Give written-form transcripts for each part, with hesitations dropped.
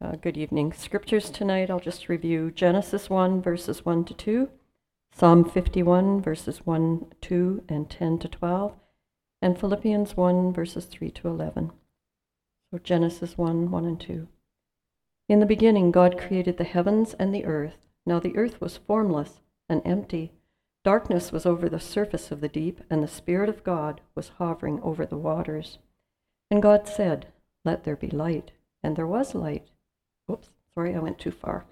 Good evening. Scriptures tonight, I'll just review Genesis 1, verses 1 to 2, Psalm 51, verses 1, 2, and 10 to 12, and Philippians 1, verses 3 to 11. So Genesis 1, 1 and 2. In the beginning, God created the heavens and the earth. Now the earth was formless and empty. Darkness was over the surface of the deep, and the Spirit of God was hovering over the waters. And God said, "Let there be light." And there was light. Oops, sorry, I went too far.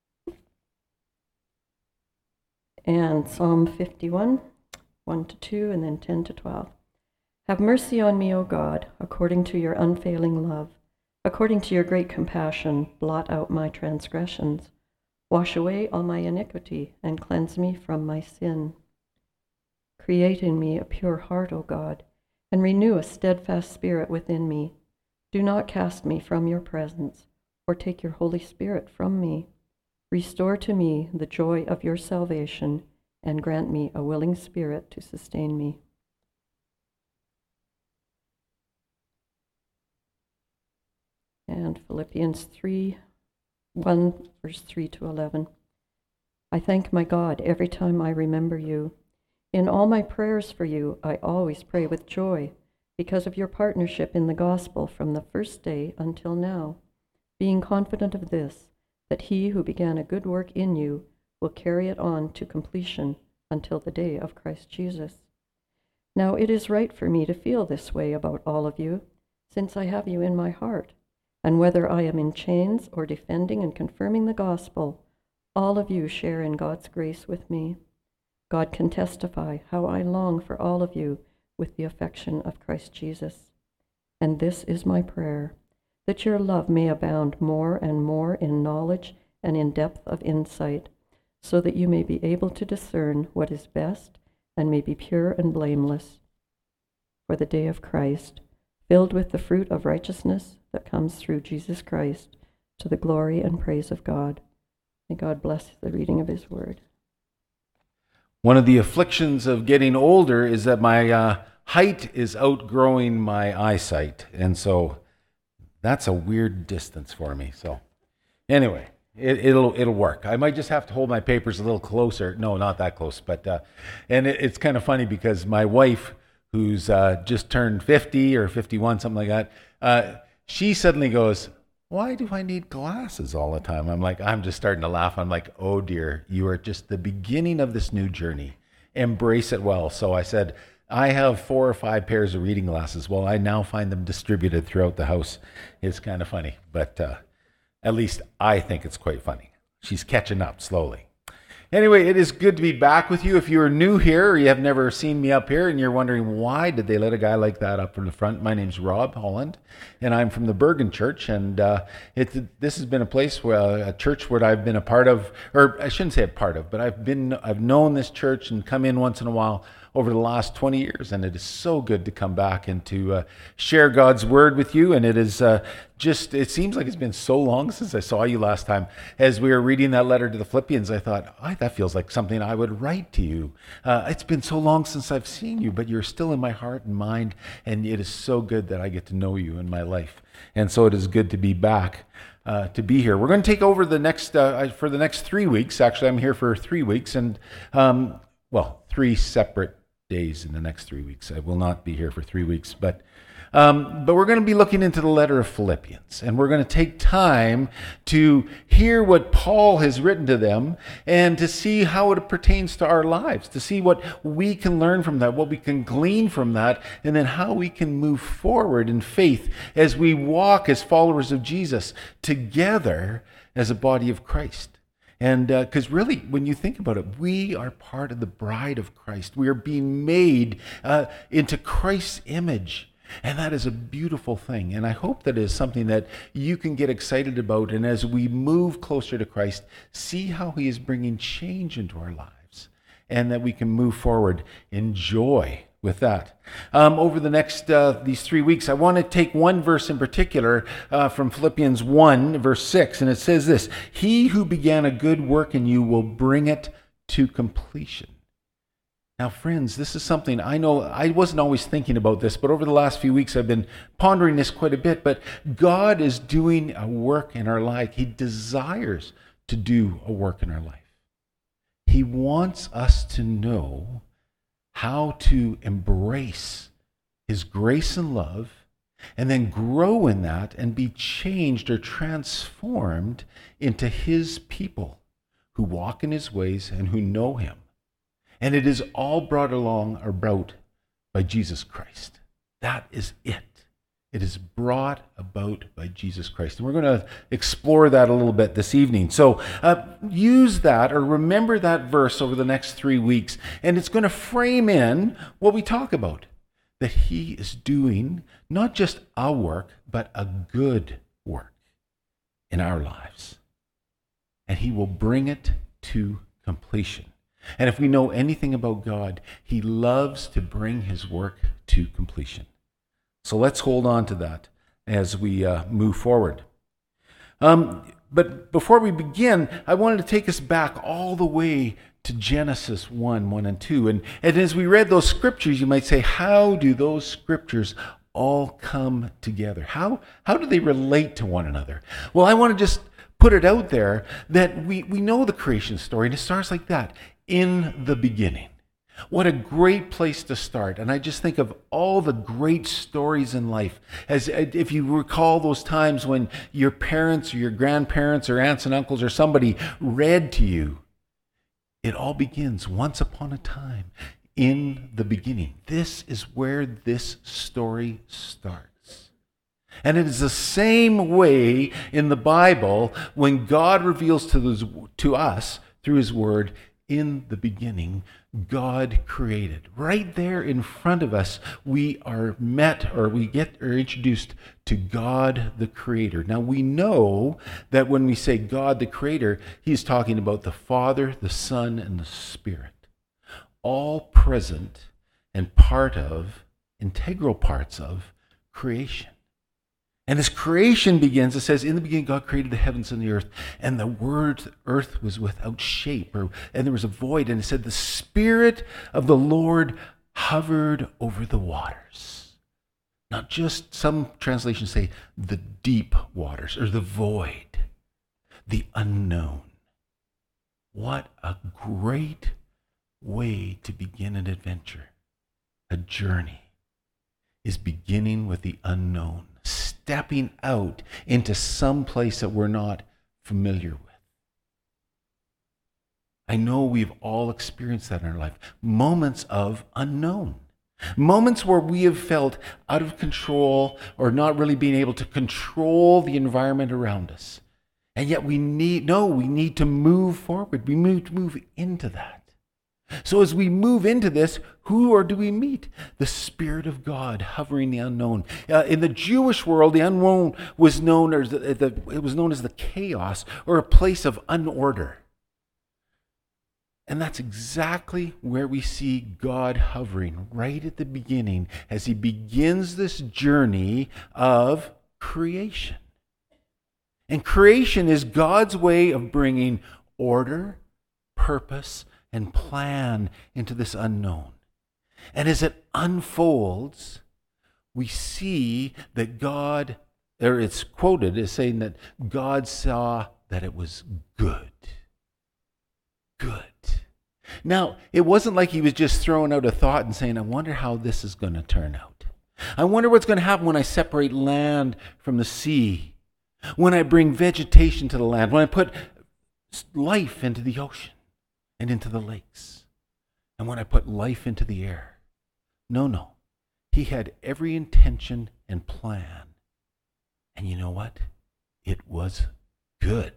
And Psalm 51, 1 to 2, and then 10 to 12. Have mercy on me, O God, according to your unfailing love. According to your great compassion, blot out my transgressions. Wash away all my iniquity and cleanse me from my sin. Create in me a pure heart, O God, and renew a steadfast spirit within me. Do not cast me from your presence, or take your Holy Spirit from me. Restore to me the joy of your salvation, and grant me a willing spirit to sustain me. And Philippians 3, 1, verse 3 to 11. I thank my God every time I remember you. In all my prayers for you, I always pray with joy, because of your partnership in the gospel from the first day until now, being confident of this, that he who began a good work in you will carry it on to completion until the day of Christ Jesus. Now it is right for me to feel this way about all of you, since I have you in my heart, and whether I am in chains or defending and confirming the gospel, all of you share in God's grace with me. God can testify how I long for all of you with the affection of Christ Jesus. And this is my prayer, that your love may abound more and more in knowledge and in depth of insight, so that you may be able to discern what is best and may be pure and blameless for the day of Christ, filled with the fruit of righteousness that comes through Jesus Christ, to the glory and praise of God. May God bless the reading of his word. One of the afflictions of getting older is that my height is outgrowing my eyesight. And so that's a weird distance for me. So anyway, it'll work. I might just have to hold my papers a little closer. No, not that close. But and it's kind of funny because my wife, who's just turned 50 or 51, something like that, she suddenly goes, "Why do I need glasses all the time?" I'm just starting to laugh. I'm like, "Oh dear, you are just the beginning of this new journey. Embrace it well." So I said, I have 4 or 5 pairs of reading glasses. Well, I now find them distributed throughout the house. It's kind of funny, but at least I think it's quite funny. She's catching up slowly. Anyway, it is good to be back with you. If you're new here or you have never seen me up here and you're wondering why did they let a guy like that up in the front, my name's Rob Holland, and I'm from the Bergen Church. And this has been a place where a church where I've been a part of, or I shouldn't say a part of, but I've known this church and come in once in a while over the last 20 years, and it is so good to come back and to share God's word with you. And it is it seems like it's been so long since I saw you last time. As we were reading that letter to the Philippians, I thought, that feels like something I would write to you. It's been so long since I've seen you, but you're still in my heart and mind, and it is so good that I get to know you in my life. And so it is good to be back. To be here. We're going to take over for the next 3 weeks. Actually, I'm here for 3 weeks, and 3 separate days in the next 3 weeks. I will not be here for 3 weeks, but we're going to be looking into the letter of Philippians, and we're going to take time to hear what Paul has written to them and to see how it pertains to our lives, to see what we can learn from that, what we can glean from that, and then how we can move forward in faith as we walk as followers of Jesus together as a body of Christ. And because really, when you think about it, we are part of the bride of Christ. We are being made into Christ's image. And that is a beautiful thing. And I hope that is something that you can get excited about. And as we move closer to Christ, see how he is bringing change into our lives. And that we can move forward in joy with that. Over the next, these 3 weeks, I want to take one verse in particular from Philippians 1, verse 6, and it says this: "He who began a good work in you will bring it to completion." Now, friends, this is something I know I wasn't always thinking about this, but over the last few weeks I've been pondering this quite a bit. But God is doing a work in our life. He desires to do a work in our life. He wants us to know how to embrace His grace and love, and then grow in that and be changed or transformed into His people who walk in His ways and who know Him. And it is all brought along or about by Jesus Christ. That is it. It is brought about by Jesus Christ. And we're going to explore that a little bit this evening. So use that or remember that verse over the next 3 weeks. And it's going to frame in what we talk about. That He is doing not just a work, but a good work in our lives. And He will bring it to completion. And if we know anything about God, He loves to bring His work to completion. So let's hold on to that as we move forward. But before we begin, I wanted to take us back all the way to Genesis 1 and 2. And as we read those scriptures, you might say, how do those scriptures all come together? How do they relate to one another? Well, I want to just put it out there that we know the creation story, and it starts like that. In the beginning. What a great place to start. And I just think of all the great stories in life. As if you recall those times when your parents or your grandparents or aunts and uncles or somebody read to you, it all begins once upon a time in the beginning. This is where this story starts. And it is the same way in the Bible when God reveals to us through His Word, in the beginning, God created. Right there in front of us, we are introduced to God the Creator. Now we know that when we say God the Creator, He's talking about the Father, the Son, and the Spirit. All present and integral parts of creation. And as creation begins, it says, in the beginning God created the heavens and the earth was without shape, and there was a void. And it said, the Spirit of the Lord hovered over the waters. Not just, some translations say, the deep waters, or the void, the unknown. What a great way to begin an adventure. A journey is beginning with the unknown. Stepping out into some place that we're not familiar with. I know we've all experienced that in our life. Moments of unknown. Moments where we have felt out of control or not really being able to control the environment around us. And yet we need to move forward. We need to move into that. So as we move into this, who do we meet? The Spirit of God hovering the unknown. In the Jewish world, the unknown was known as the chaos, or a place of unorder. And that's exactly where we see God hovering right at the beginning as He begins this journey of creation. And creation is God's way of bringing order, purpose, and plan into this unknown. And as it unfolds, we see that it's quoted as saying that God saw that it was good. Good. Now, it wasn't like He was just throwing out a thought and saying, I wonder how this is going to turn out. I wonder what's going to happen when I separate land from the sea, when I bring vegetation to the land, when I put life into the ocean and into the lakes, and when I put life into the air. No. He had every intention and plan. And you know what? It was good.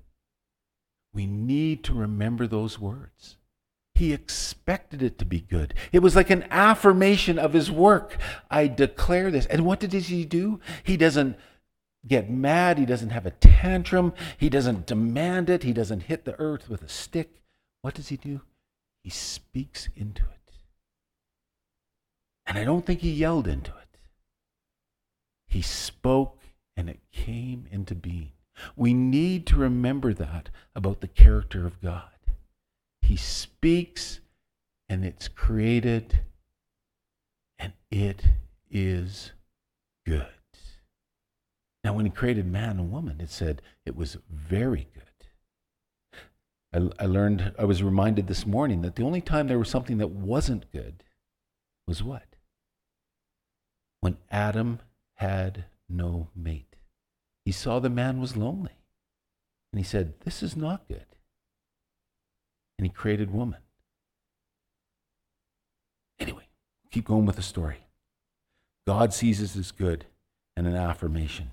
We need to remember those words. He expected it to be good. It was like an affirmation of His work. I declare this. And what did He do? He doesn't get mad. He doesn't have a tantrum. He doesn't demand it. He doesn't hit the earth with a stick. What does He do? He speaks into it. And I don't think He yelled into it. He spoke and it came into being. We need to remember that about the character of God. He speaks and it's created, and it is good. Now, when he created man and woman, it said it was very good. I was reminded this morning that the only time there was something that wasn't good was what? When Adam had no mate. He saw the man was lonely. And he said, this is not good. And he created woman. Anyway, keep going with the story. God sees this as good and an affirmation.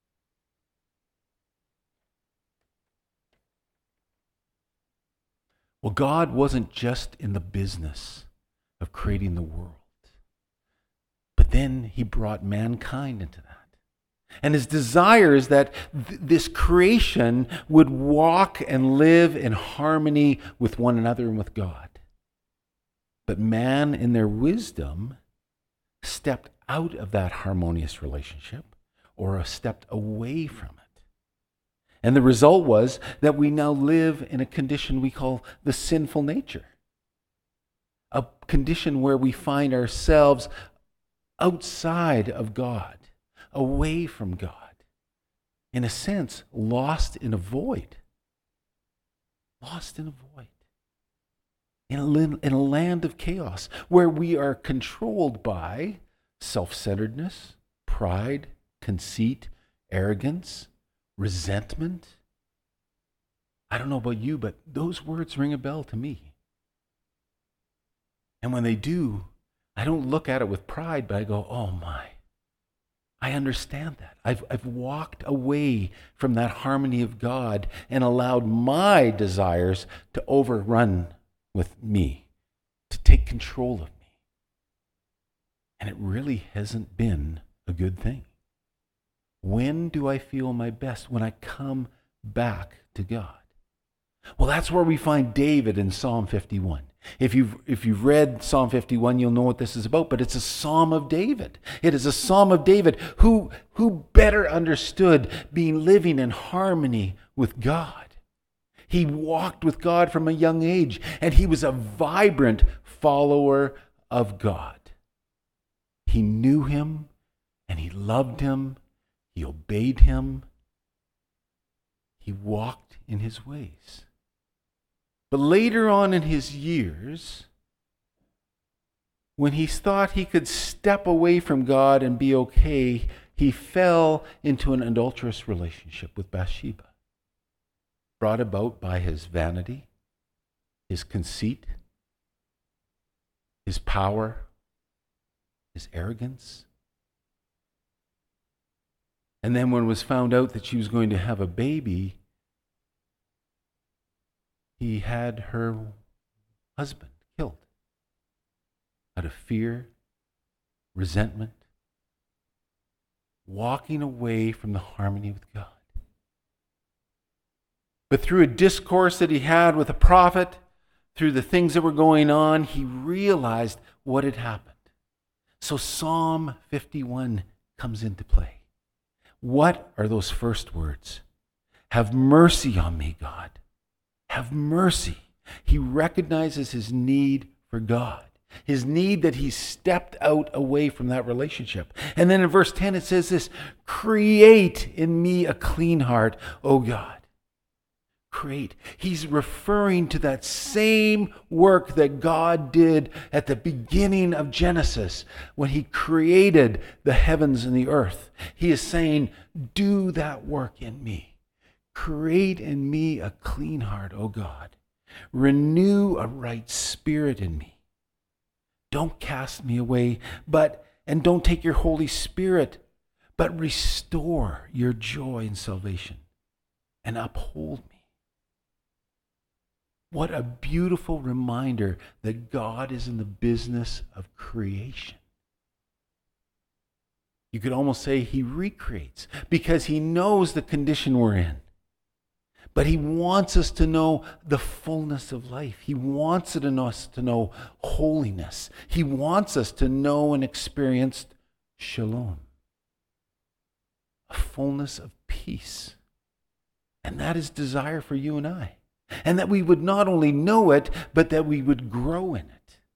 Well, God wasn't just in the business of creating the world, but then he brought mankind into that. And his desire is that this creation would walk and live in harmony with one another and with God. But man, in their wisdom, stepped out of that harmonious relationship or stepped away from it. And the result was that we now live in a condition we call the sinful nature. A condition where we find ourselves outside of God, away from God. In a sense, lost in a void. Lost in a void. In a land of chaos where we are controlled by self-centeredness, pride, conceit, arrogance, resentment. I don't know about you, but those words ring a bell to me. And when they do, I don't look at it with pride, but I go, oh my, I understand that. I've walked away from that harmony of God and allowed my desires to overrun with me, to take control of me. And it really hasn't been a good thing. When do I feel my best? When I come back to God. Well, that's where we find David in Psalm 51. If you've read Psalm 51, you'll know what this is about, but it's a Psalm of David. It is a Psalm of David who better understood living in harmony with God. He walked with God from a young age, and he was a vibrant follower of God. He knew him, and he loved him. He obeyed him. He walked in his ways. But later on in his years, when he thought he could step away from God and be okay, he fell into an adulterous relationship with Bathsheba, brought about by his vanity, his conceit, his power, his arrogance. And then when it was found out that she was going to have a baby, he had her husband killed out of fear, resentment, walking away from the harmony with God. But through a discourse that he had with a prophet, through the things that were going on, he realized what had happened. So Psalm 51 comes into play. What are those first words? Have mercy on me, God. Have mercy. He recognizes his need for God, his need that he stepped out away from that relationship. And then in verse 10 it says this, create in me a clean heart, O God. Create. He's referring to that same work that God did at the beginning of Genesis when he created the heavens and the earth. He is saying, do that work in me. Create in me a clean heart, O God. Renew a right spirit in me. Don't cast me away, and don't take your Holy Spirit, but restore your joy and salvation and uphold me. What a beautiful reminder that God is in the business of creation. You could almost say he recreates because he knows the condition we're in. But he wants us to know the fullness of life. He wants us to know holiness. He wants us to know and experience shalom, a fullness of peace. And that is desire for you and I. And that we would not only know it, but that we would grow in it.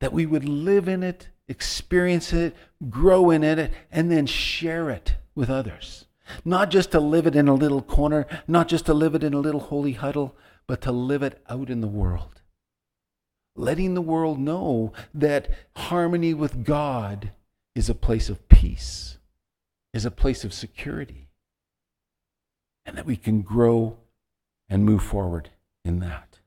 that we would live in it, experience it, grow in it, and then share it with others. Not just to live it in a little corner, not just to live it in a little holy huddle, but to live it out in the world. Letting the world know that harmony with God is a place of peace, is a place of security, and that we can grow and move forward in that.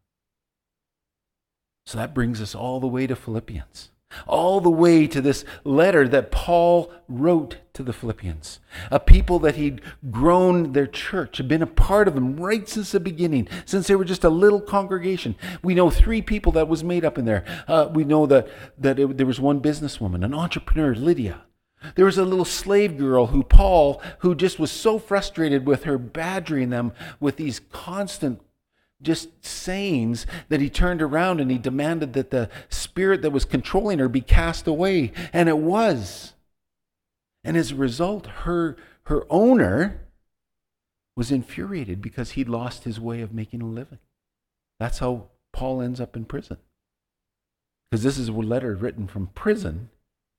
So that brings us all the way to Philippians, all the way to this letter that Paul wrote to the Philippians, a people that he'd grown their church, had been a part of them right since the beginning, since they were just a little congregation. We know 3 people that was made up in there. We know that there was one businesswoman, an entrepreneur, Lydia. There was a little slave girl who just was so frustrated with her badgering them with these constant just sayings that he turned around and he demanded that the spirit that was controlling her be cast away. And it was. And as a result, her owner was infuriated because he'd lost his way of making a living. That's how Paul ends up in prison. Because this is a letter written from prison,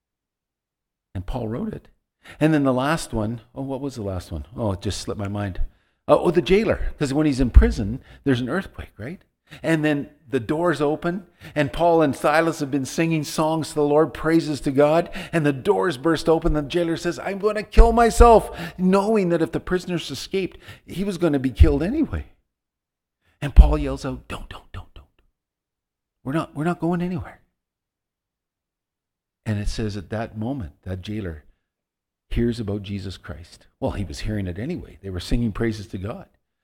and Paul wrote it. And then the last one, what was the last one? It just slipped my mind. The jailer, because when he's in prison, there's an earthquake, right? And then the doors open, and Paul and Silas have been singing songs to the Lord, praises to God, and the doors burst open. The jailer says, I'm going to kill myself, knowing that if the prisoners escaped, he was going to be killed anyway. And Paul yells out, don't. We're not going anywhere. And it says at that moment, that jailer hears about Jesus Christ. Well, he was hearing it anyway. They were singing praises to God.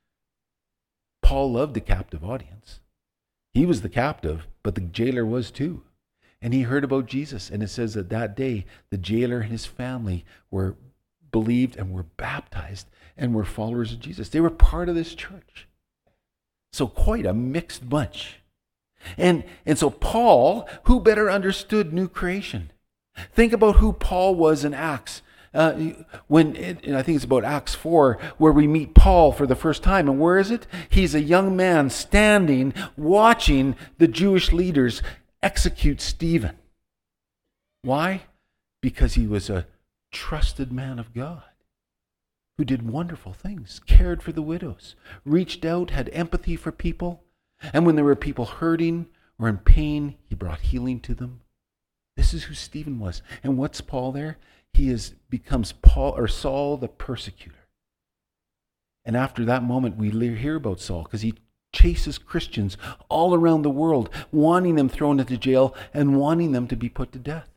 Paul loved a captive audience. He was the captive, but the jailer was too. And he heard about Jesus. And it says that day, the jailer and his family were believed and were baptized and were followers of Jesus. They were part of this church. So quite a mixed bunch. And so Paul, who better understood new creation? Think about who Paul was in Acts. I think it's about Acts 4, where we meet Paul for the first time. And where is it? He's a young man standing, watching the Jewish leaders execute Stephen. Why? Because he was a trusted man of God who did wonderful things, cared for the widows, reached out, had empathy for people. And when there were people hurting or in pain, he brought healing to them. This is who Stephen was. And what's Paul there? He becomes Saul the persecutor. And after that moment, we hear about Saul because he chases Christians all around the world, wanting them thrown into jail and wanting them to be put to death,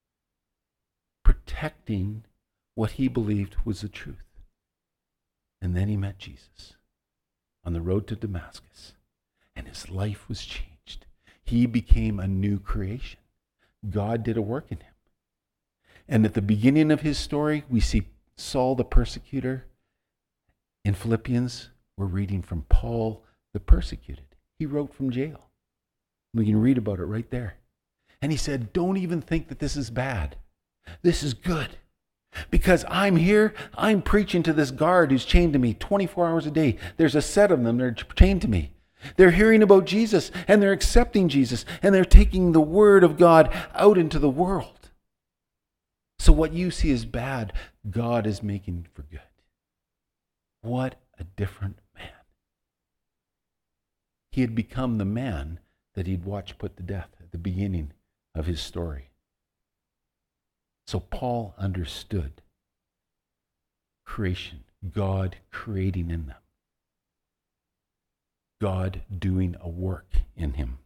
protecting what he believed was the truth. And then he met Jesus on the road to Damascus, and his life was changed. He became a new creation. God did a work in him. And at the beginning of his story, we see Saul the persecutor. In Philippians, we're reading from Paul the persecuted. He wrote from jail. We can read about it right there. And he said, don't even think that this is bad. This is good. Because I'm here, I'm preaching to this guard who's chained to me 24 hours a day. There's a set of them, they're chained to me. They're hearing about Jesus, and they're accepting Jesus, and they're taking the word of God out into the world. So what you see as bad, God is making for good. What a different man. He had become the man that he'd watched put to death at the beginning of his story. So Paul understood creation, God creating in them, God doing a work in him.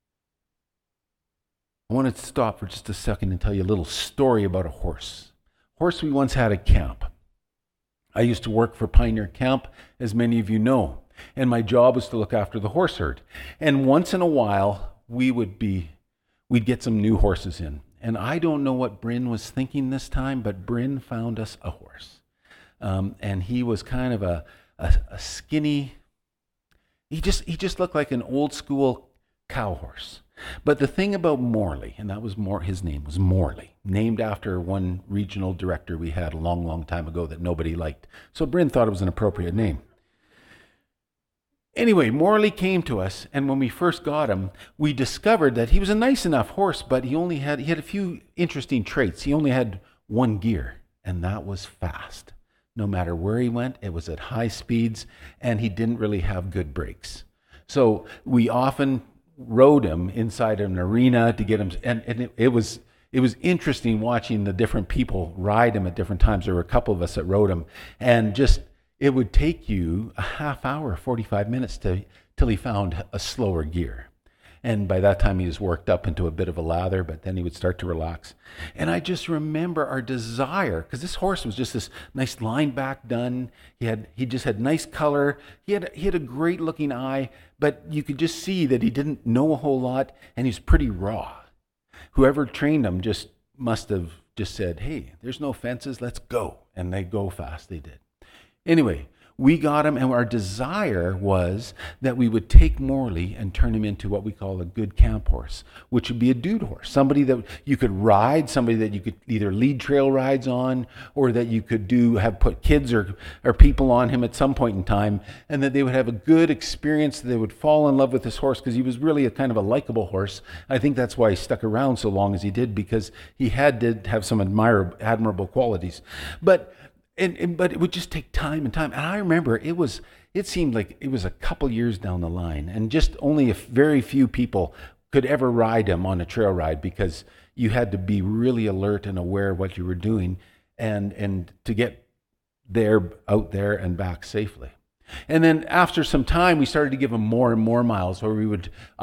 I want to stop for just a second and tell you a little story about a horse. Horse we once had at camp. I used to work for Pioneer Camp, as many of you know, and my job was to look after the horse herd. And once in a while, we'd get some new horses in. And I don't know what Bryn was thinking this time, but Bryn found us a horse. And he was kind of a skinny, he just looked like an old school cow horse. But the thing about Morley, and that was his name was Morley, named after one regional director we had a long, long time ago that nobody liked. So Bryn thought it was an appropriate name. Anyway, Morley came to us, and when we first got him, we discovered that he was a nice enough horse, but he had a few interesting traits. He only had one gear, and that was fast. No matter where he went, it was at high speeds, and he didn't really have good brakes. So we often rode him inside an arena to get him, and it was interesting watching the different people ride him at different times. There were a couple of us that rode him, and just it would take you a half hour, 45 minutes till he found a slower gear. And by that time he was worked up into a bit of a lather, but then he would start to relax. And I just remember our desire, because this horse was just this nice line back done. He just had nice color. He had a great looking eye, but you could just see that he didn't know a whole lot, and he was pretty raw. Whoever trained him just must have just said, hey, there's no fences, let's go. And they go fast, they did. Anyway, we got him, and our desire was that we would take Morley and turn him into what we call a good camp horse, which would be a dude horse, somebody that you could ride, somebody that you could either lead trail rides on, or that you could have put kids or people on him at some point in time, and that they would have a good experience, that they would fall in love with this horse, because he was really a kind of a likable horse. I think that's why he stuck around so long as he did, because he did have some admirable qualities. But it would just take time and time. And I remember it seemed like it was a couple years down the line, and just only very few people could ever ride him on a trail ride, because you had to be really alert and aware of what you were doing and to get out there and back safely. And then after some time, we started to give him more and more miles, where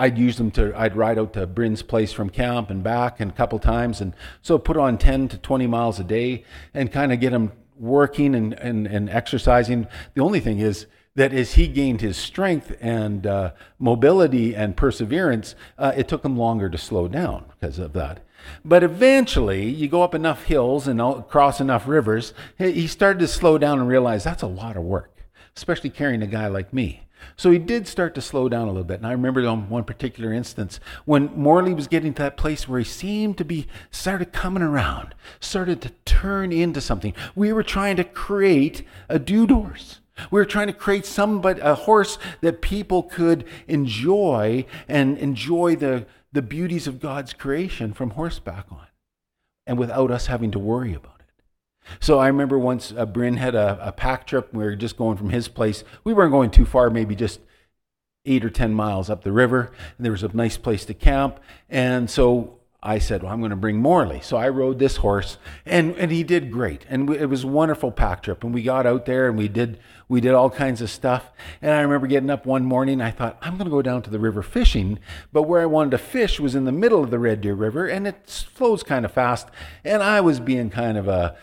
I'd ride out to Bryn's place from camp and back and a couple times, and so put on 10 to 20 miles a day and kind of get him working and exercising. The only thing is that as he gained his strength and mobility and perseverance, it took him longer to slow down because of that. But eventually, you go up enough hills and cross enough rivers, he started to slow down and realize that's a lot of work, especially carrying a guy like me. So he did start to slow down a little bit. And I remember on one particular instance when Morley was getting to that place where he seemed to be started coming around, started to turn into something. We were trying to create a dude horse. We were trying to create a horse that people could enjoy and enjoy the beauties of God's creation from horseback on, and without us having to worry about it. So I remember once Bryn had a pack trip. We were just going from his place. We weren't going too far, maybe just 8 or 10 miles up the river. And there was a nice place to camp. And so I said, well, I'm going to bring Morley. So I rode this horse, and he did great. And it was a wonderful pack trip. And we got out there, and we did all kinds of stuff. And I remember getting up one morning, I thought, I'm going to go down to the river fishing. But where I wanted to fish was in the middle of the Red Deer River, and it flows kind of fast. And I was being kind of a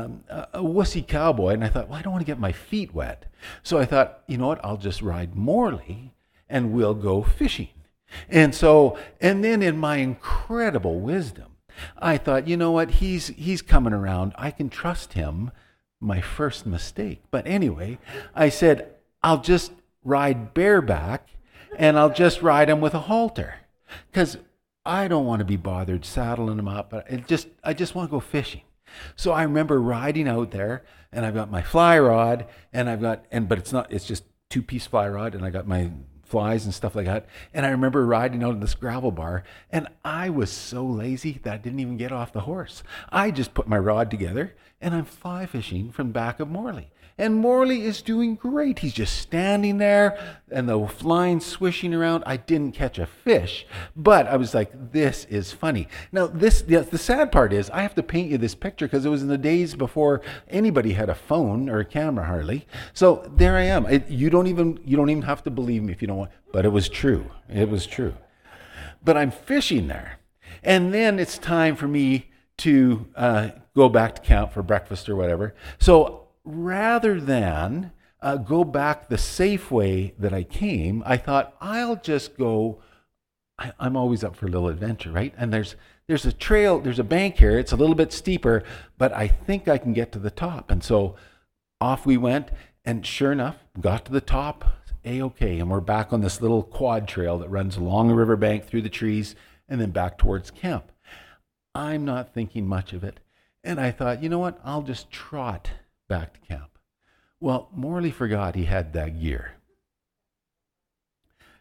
wussy cowboy, and I thought, well, I don't want to get my feet wet. So I thought, you know what, I'll just ride Morley and we'll go fishing. And then in my incredible wisdom, I thought, you know what, he's coming around. I can trust him. My first mistake. But anyway, I said, I'll just ride bareback, and I'll just ride him with a halter, because I don't want to be bothered saddling him up. I just want to go fishing. So I remember riding out there, and I've got my fly rod, but it's just 2-piece fly rod, and I got my flies and stuff like that. And I remember riding out in this gravel bar, and I was so lazy that I didn't even get off the horse. I just put my rod together, and I'm fly fishing from back of Morley. And Morley is doing great. He's just standing there, and the line swishing around. I didn't catch a fish, but I was like, this is funny. Now, the sad part is I have to paint you this picture because it was in the days before anybody had a phone or a camera, hardly. So there I am. You don't even have to believe me if you don't want, but it was true. It was true. But I'm fishing there, and then it's time for me to go back to camp for breakfast or whatever. So rather than go back the safe way that I came, I thought, I'll just go. I'm always up for a little adventure, right? And there's a trail, there's a bank here. It's a little bit steeper, but I think I can get to the top. And so off we went, and sure enough, got to the top, A-okay. And we're back on this little quad trail that runs along the riverbank through the trees and then back towards camp. I'm not thinking much of it. And I thought, you know what? I'll just trot back to camp. Well, Morley forgot he had that gear.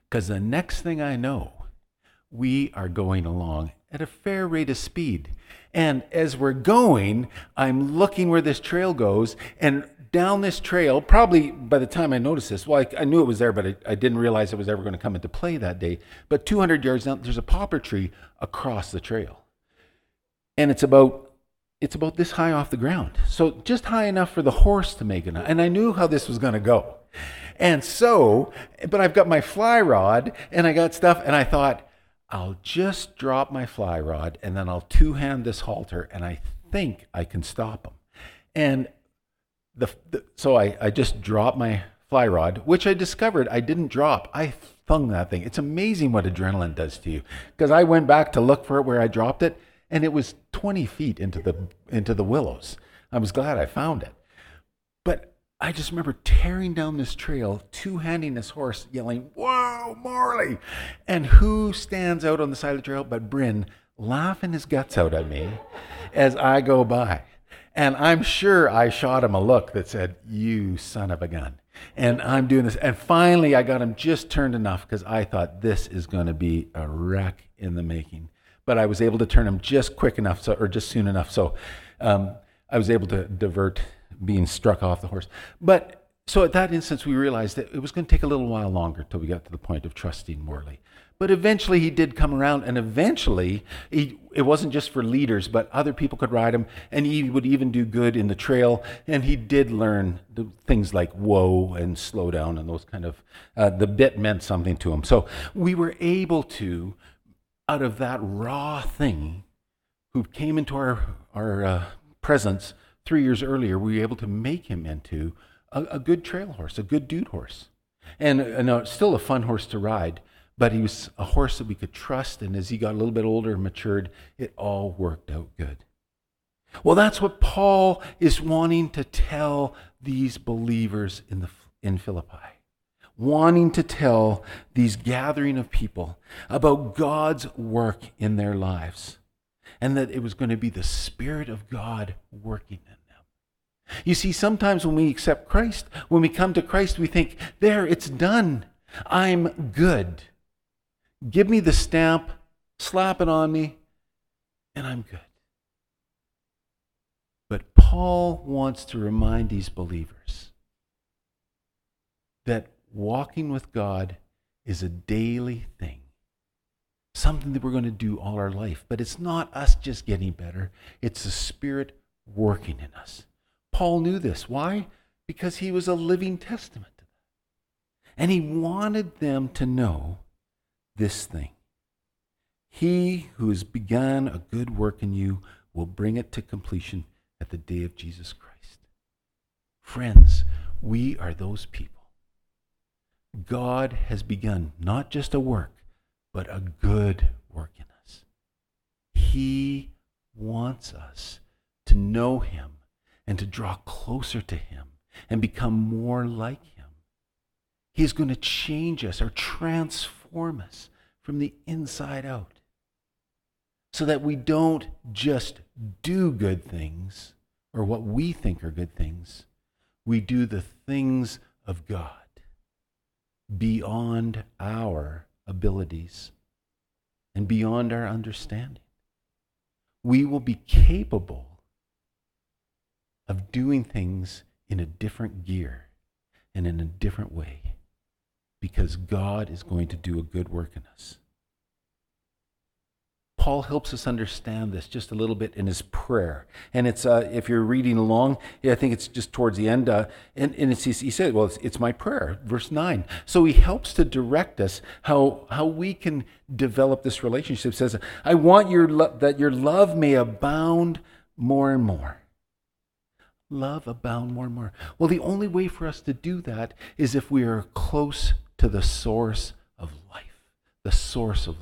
Because the next thing I know, we are going along at a fair rate of speed. And as we're going, I'm looking where this trail goes, and down this trail, probably by the time I noticed this, well, I knew it was there, but I didn't realize it was ever going to come into play that day. But 200 yards down, there's a poplar tree across the trail. And it's about this high off the ground. So just high enough for the horse to make it. And I knew how this was going to go. And so, but I've got my fly rod and I got stuff, and I thought, I'll just drop my fly rod and then I'll two-hand this halter, and I think I can stop him. And so I just dropped my fly rod, which I discovered I didn't drop. I thung that thing. It's amazing what adrenaline does to you. Because I went back to look for it where I dropped it, and it was 20 feet into the willows. I was glad I found it. But I just remember tearing down this trail, two-handing this horse, yelling, "Whoa, Morley!" And who stands out on the side of the trail but Bryn, laughing his guts out at me as I go by. And I'm sure I shot him a look that said, "You son of a gun." And I'm doing this. And finally, I got him just turned enough because I thought this is going to be a wreck in the making. But I was able to turn him just quick enough, or just soon enough. So I was able to divert being struck off the horse. But so at that instance, we realized that it was going to take a little while longer till we got to the point of trusting Morley. But eventually he did come around, and eventually it wasn't just for leaders, but other people could ride him, and he would even do good in the trail. And he did learn things like whoa and slow down and those kind of, the bit meant something to him. So we were able to, out of that raw thing, who came into our presence 3 years earlier, we were able to make him into a good trail horse, a good dude horse. And still a fun horse to ride. But he was a horse that we could trust, and as he got a little bit older and matured, it all worked out good. Well, that's what Paul is wanting to tell these believers in Philippi. Wanting to tell these gathering of people about God's work in their lives, and that it was going to be the Spirit of God working in them. You see, sometimes when we accept Christ, when we come to Christ, we think, there, it's done. I'm good. Give me the stamp, slap it on me, and I'm good. But Paul wants to remind these believers that walking with God is a daily thing, something that we're going to do all our life. But it's not us just getting better. It's the Spirit working in us. Paul knew this. Why? Because he was a living testament to that. And he wanted them to know this thing: he who has begun a good work in you will bring it to completion at the day of Jesus Christ. Friends, we are those people. God has begun not just a work, but a good work in us. He wants us to know him and to draw closer to him and become more like him. He's going to change us or transform us from the inside out, so that we don't just do good things or what we think are good things. We do the things of God beyond our abilities and beyond our understanding. We will be capable of doing things in a different gear and in a different way, because God is going to do a good work in us. Paul helps us understand this just a little bit in his prayer. And it's, if you're reading along, I think it's just towards the end, and he said, well, it's my prayer, verse 9. So he helps to direct us how we can develop this relationship. It says, I want that your love may abound more and more. Love abound more and more. Well, the only way for us to do that is if we are close to the source of life, the source of love.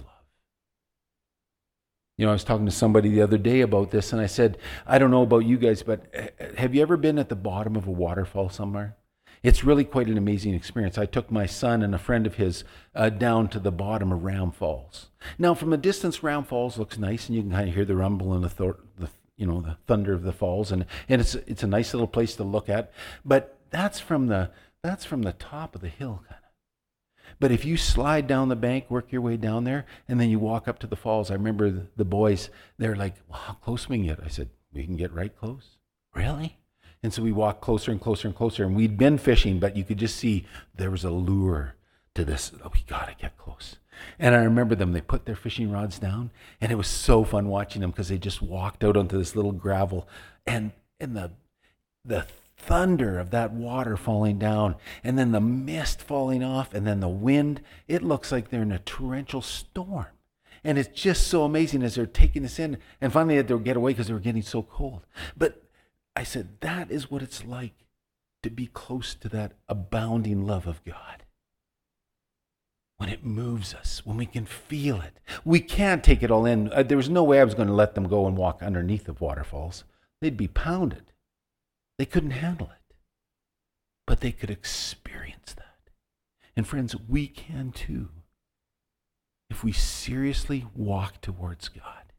You know, I was talking to somebody the other day about this, and I said, I don't know about you guys, but have you ever been at the bottom of a waterfall somewhere? It's really quite an amazing experience. I took my son and a friend of his down to the bottom of Ram Falls. Now, from a distance, Ram Falls looks nice, and you can kind of hear the rumble and the thunder of the falls, and it's a nice little place to look at. But that's from the top of the hill, kind of. But if you slide down the bank, work your way down there, and then you walk up to the falls, I remember the boys, they're like, well, how close we can get? I said, we can get right close. Really? And so we walked closer and closer and closer, and we'd been fishing, but you could just see there was a lure to this. Oh, we got to get close. And I remember them, they put their fishing rods down, and it was so fun watching them because they just walked out onto this little gravel, and the thunder of that water falling down, and then the mist falling off, and then the wind, it looks like they're in a torrential storm. And it's just so amazing as they're taking this in, and finally they had to get away because they were getting so cold. But I said, that is what it's like to be close to that abounding love of God. When it moves us, when we can feel it. We can't take it all in. There was no way I was going to let them go and walk underneath the waterfalls. They'd be pounded. They couldn't handle it. But they could experience that. And friends, we can too, if we seriously walk towards God.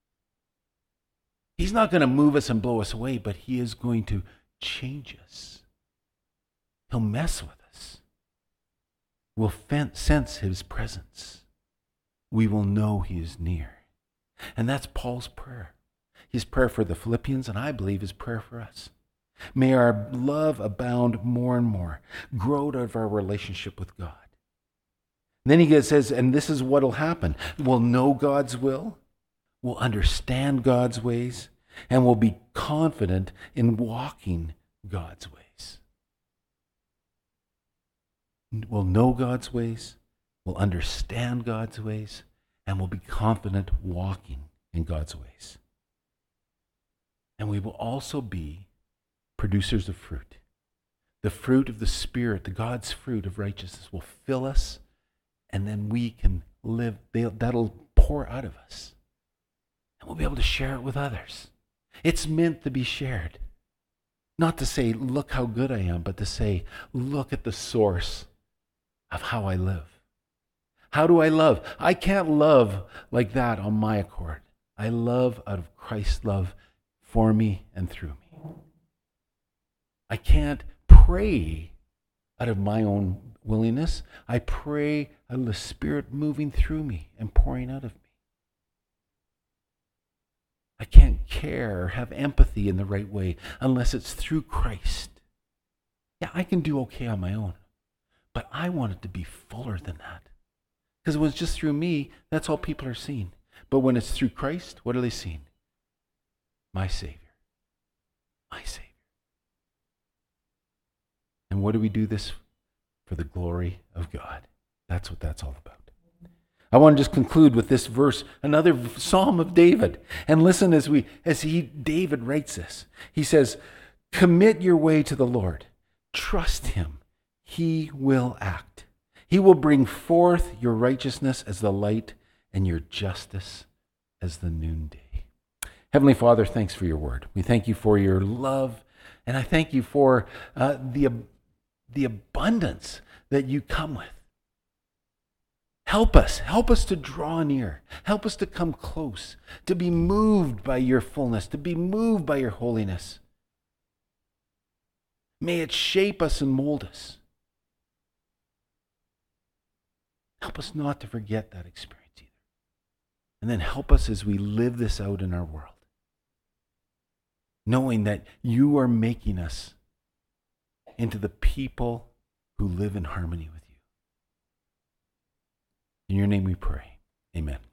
He's not going to move us and blow us away, but he is going to change us. He'll mess with us. We'll sense his presence. We will know he is near. And that's Paul's prayer. His prayer for the Philippians, and I believe his prayer for us. May our love abound more and more, grow out of our relationship with God. And then he says, and this is what will happen. We'll know God's will, we'll understand God's ways, and we'll be confident in walking God's ways. We'll know God's ways, we'll understand God's ways, and we'll be confident walking in God's ways. And we will also be producers of fruit. The fruit of the Spirit, the God's fruit of righteousness will fill us, and then we can live, that'll pour out of us. And we'll be able to share it with others. It's meant to be shared. Not to say, look how good I am, but to say, look at the source of how I live. How do I love? I can't love like that on my accord. I love out of Christ's love for me and through me. I can't pray out of my own willingness. I pray out of the Spirit moving through me and pouring out of me. I can't care or have empathy in the right way unless it's through Christ. Yeah, I can do okay on my own, but I want it to be fuller than that. Because when it's just through me, that's all people are seeing. But when it's through Christ, what are they seeing? My Savior. My Savior. And what do we do this for? The glory of God. That's what that's all about. I want to just conclude with this verse, another Psalm of David. And listen as David writes this. He says, commit your way to the Lord. Trust him. He will act. He will bring forth your righteousness as the light and your justice as the noonday. Heavenly Father, thanks for your word. We thank you for your love, and I thank you for the abundance that you come with. Help us to draw near. Help us to come close, to be moved by your fullness, to be moved by your holiness. May it shape us and mold us. Help us not to forget that experience either. And then help us as we live this out in our world, knowing that you are making us into the people who live in harmony with you. In your name we pray. Amen.